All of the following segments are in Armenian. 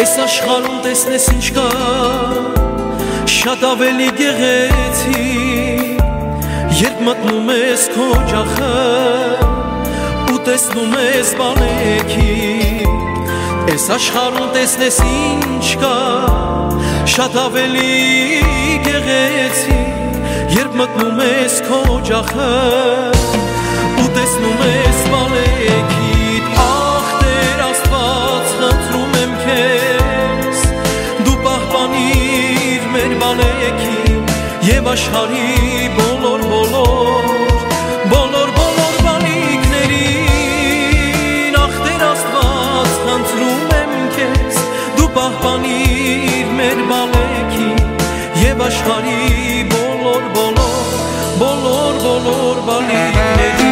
Այս աշխարհում տեսնես ինչ կա շատ ավելի գեղեցիկ, երբ մտնում ես քո օջախը ու տեսնում ես բանեքի։ Այս աշխարհում տեսնես ինչ կա շատ ավելի գեղեցիկ, երբ մտնում ես քո օջախը ու տեսնում ես բանեքի։ Ախ Տեր Աստված, խնդրում եմ քեզ, դու պահպանիր մեր բանեքին եւ աշխարհի բոլոր բանիկներին։ Ախ Տեր Աստված, խնդրում եմ քեզ, դու պահպանիր մեր բանեքին եւ աշխարհի բոլոր բանիկներին։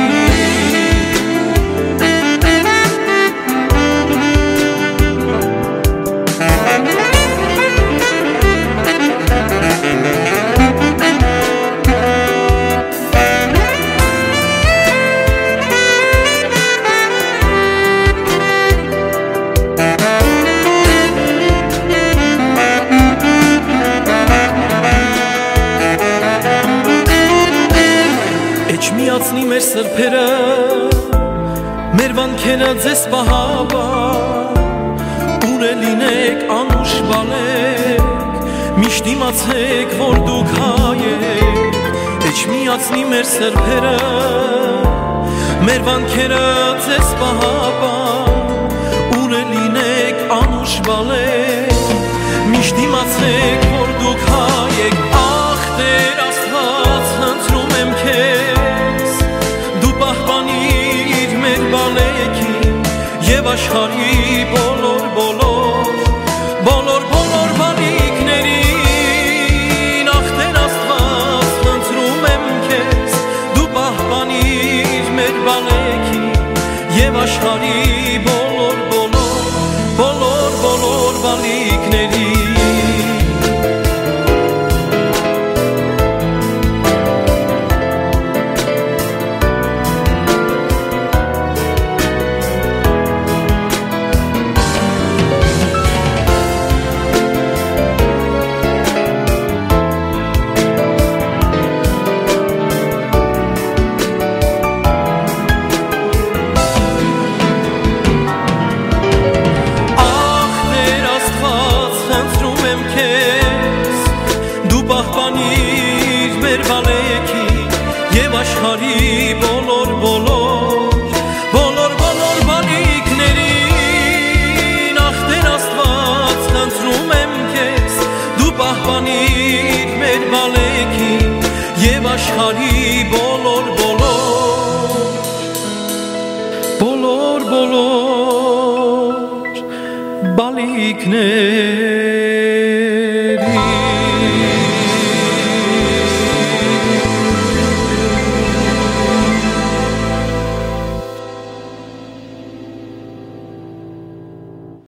Միացնի մեր սրբերը, մեր վանքերը ձեզ պահաբար, ուր լինեք անուշ բալեք, միշտ իմացեք, որ դուք հայ եք։ Էջ միացնի մեր սրբերը, մեր վանքերը ձեզ պահաբար, ուր լինեք անուշ բալեք, միշտ իմացեք, որ դուք հայ եք։ Ախ Տեր Աստված, խնդրում եմ քեզ, պահպանիր մեր բանեքին եւ աշխարհի բոլոր բանիկներին։ Ախ Տեր Աստված, խնդրում եմ քեզ, դու պահպանիր մեր բանեքին եւ աշխարհի բոլոր բանիկներին։ Պահպանիր մեր բանեքին եւ աշխարհի բոլոր բանիկներին։ Ախ Տեր Աստված, խնդրում եմ քեզ, դու պահպանիր մեր բանեքին եւ աշխարհի բոլոր բանիկներին։